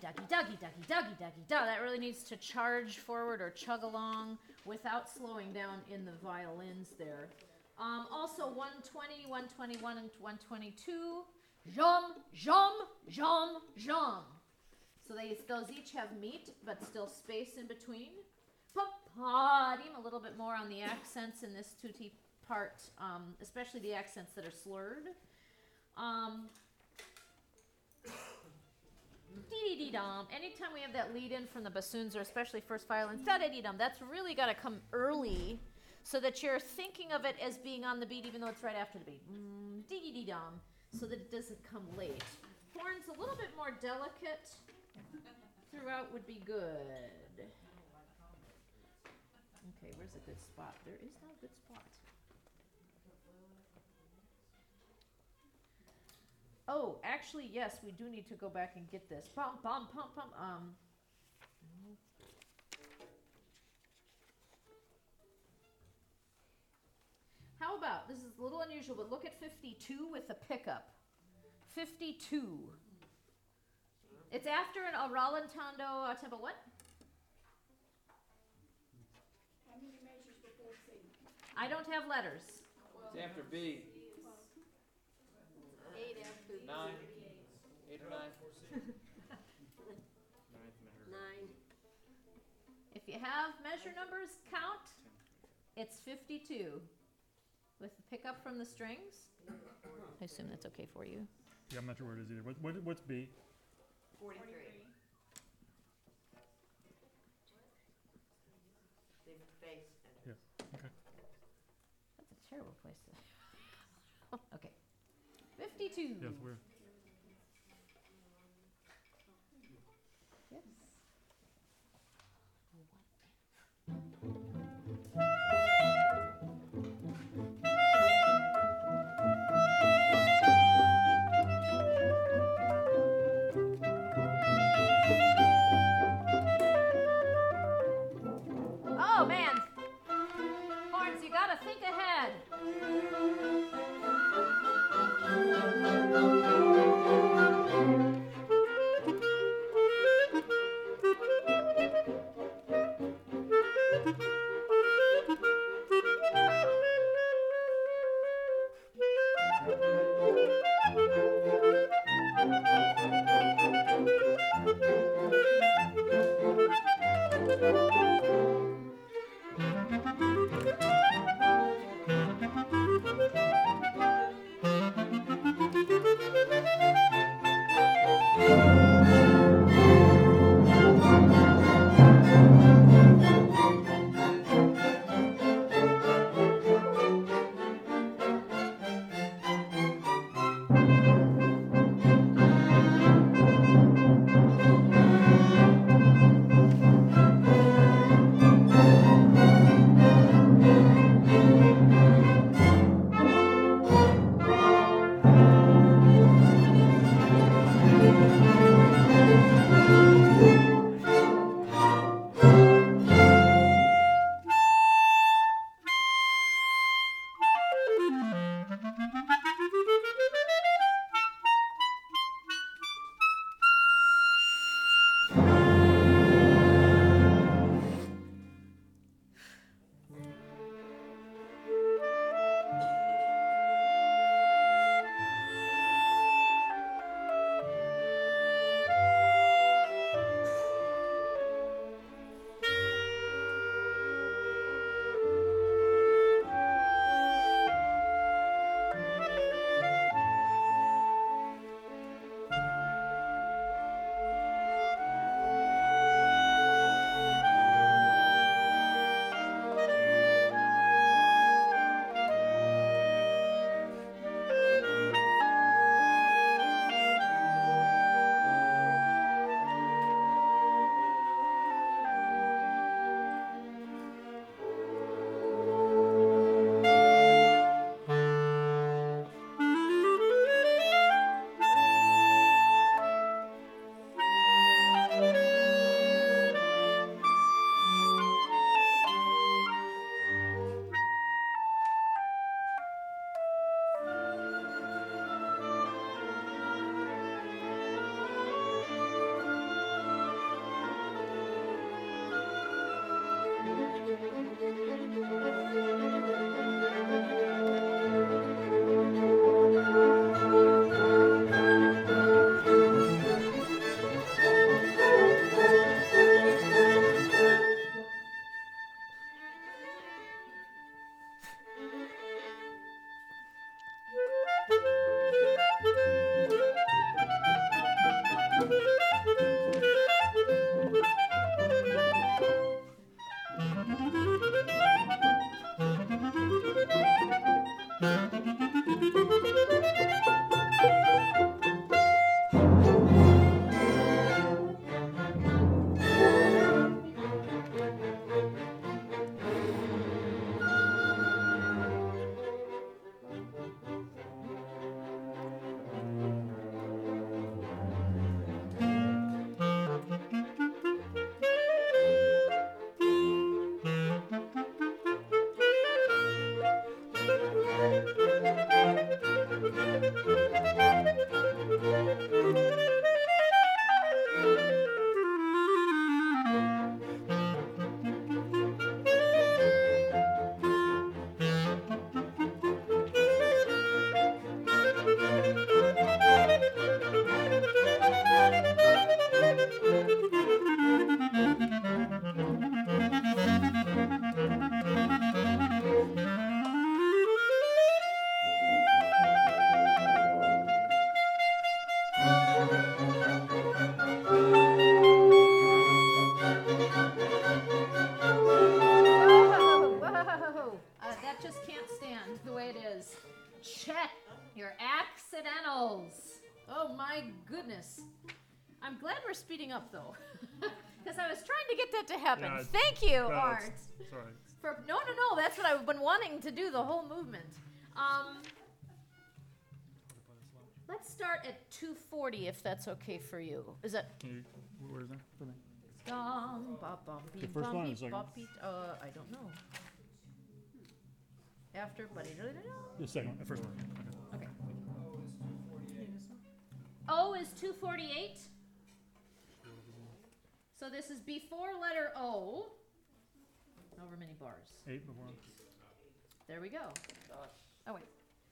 doggy, doggy, doggy, doggy, doggy, dog. That really needs to charge forward or chug along without slowing down in the violins there. Also 120, 121, and 122. Jom, jom, jom, jom. So those each have meat, but still space in between. Papadim, a little bit more on the accents in this tutti part, especially the accents that are slurred. Dee-dee-dee-dum. Anytime we have that lead in from the bassoons, or especially first violins, da-dee-dee-dum, that's really got to come early so that you're thinking of it as being on the beat even though it's right after the beat. Dee-dee-dee-dum, so that it doesn't come late. Horns a little bit more delicate throughout would be good. Okay, where's a good spot? There is no good spot. Oh, actually, yes, we do need to go back and get this. Bum, bum, pum, pum. How about, this is a little unusual, but look at 52 with the pickup. 52. It's after a rallentando tempo. What? How many measures before C? I don't have letters. It's after B. 8 after 9. 8 or 9. Ninth measure. 9. If you have measure numbers, count. It's 52. With the pickup from the strings. I assume that's okay for you. Yeah, I'm not sure where it is either. What's B? 43. Yes. Okay. That's a terrible place to. Okay. 52. Yes, where? Yes. Oh man, horns, you gotta think ahead. check your accidentals. Oh my goodness. I'm glad we're speeding up though. Because I was trying to get that to happen. Yeah, Thank you, no, Art. Sorry. No, that's what I've been wanting to do the whole movement. Let's start at 240 if that's okay for you. Is that Can you, where is that? the first one or the second? I don't know. After buddy. The second one, the first one. Okay. O is 248. So this is before letter O. However many bars. 8 before. There we go. Gosh. Oh wait.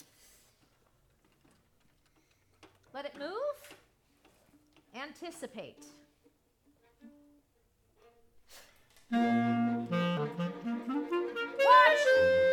Let it move. Anticipate. Watch.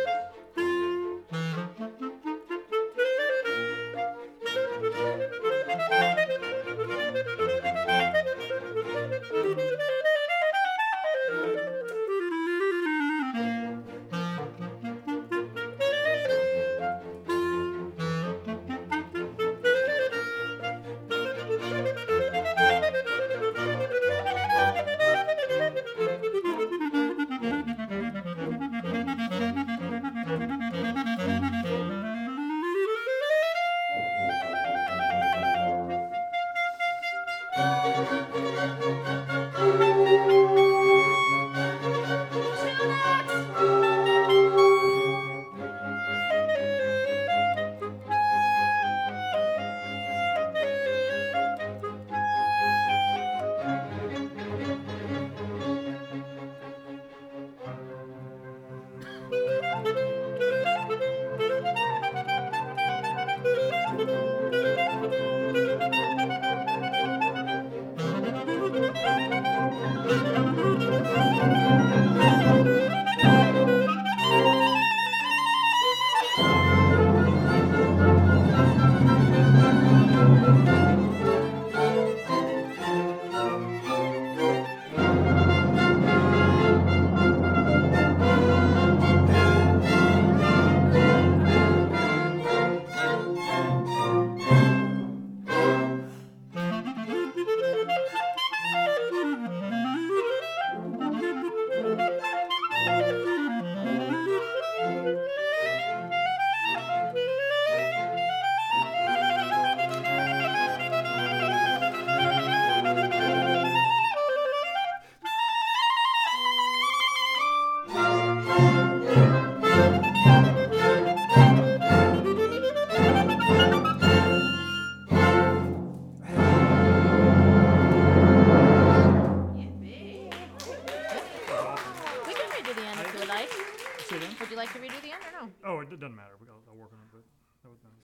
We can redo the end if you would like. Say again? Would you like to redo the end or no? Oh, it doesn't matter. I'll work on it, but that was nice.